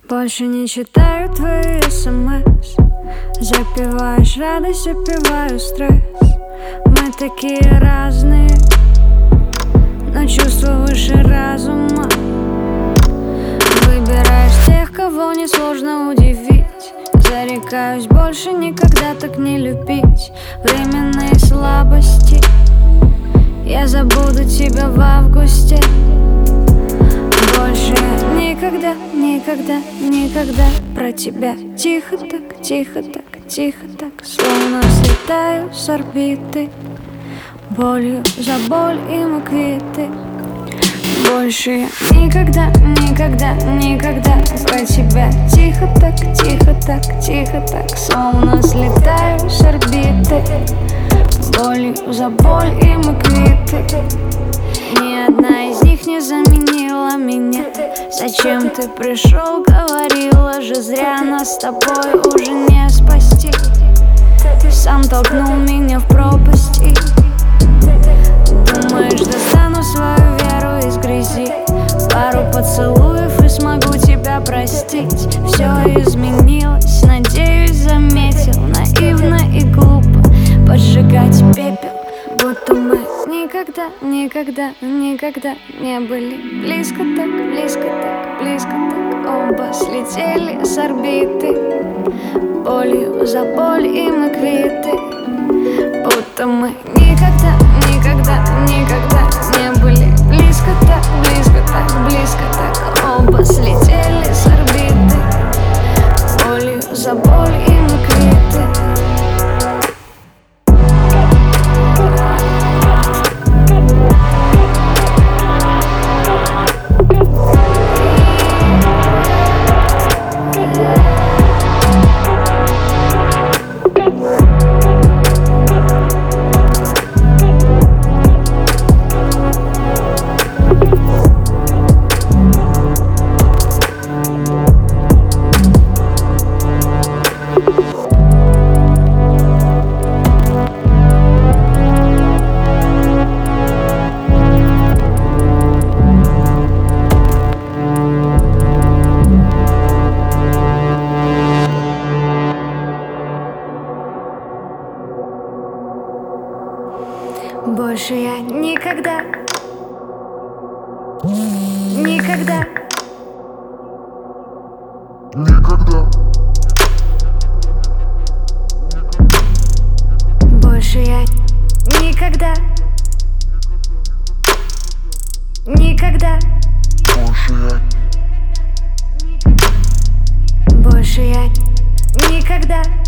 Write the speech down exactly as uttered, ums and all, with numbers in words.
Больше не читаю твои смс. Запиваешь радость, запиваю стресс. Мы такие разные, но чувства выше разума. Выбираешь тех, кого несложно удивить. Зарекаюсь больше никогда так не любить. Временные слабости, я забуду тебя в августе. Больше никогда, никогда, никогда про тебя. Тихо так, тихо так, тихо так, словно слетаю с орбиты. Болью за боль и мы квиты. Больше я никогда, никогда, никогда про тебя. Тихо так, тихо так, тихо так, словно слетаю с орбиты. Болью за боль и мы квиты. Ни одна из них не заменила меня. Зачем ты пришел, говорила же зря. Нас с тобой уже не спасти. Сам толкнул меня в пропасть и думаешь, достану свою веру из грязи. Пару поцелуев и смогу тебя простить. Все изменилось, надеюсь, заметил. Наивно и глупо поджигать пепел, будто мы никогда, никогда, никогда не были близко так, близко так, близко так. Оба слетели с орбиты. Болью за боль и мы квиты. Будто мы никогда, никогда, никогда не были близко так, близко так, близко так. Оба слетели с орбиты. Болью за боль и мы квиты. Больше я никогда, никогда, Никогда. больше я никогда, никогда, Больше я больше я никогда.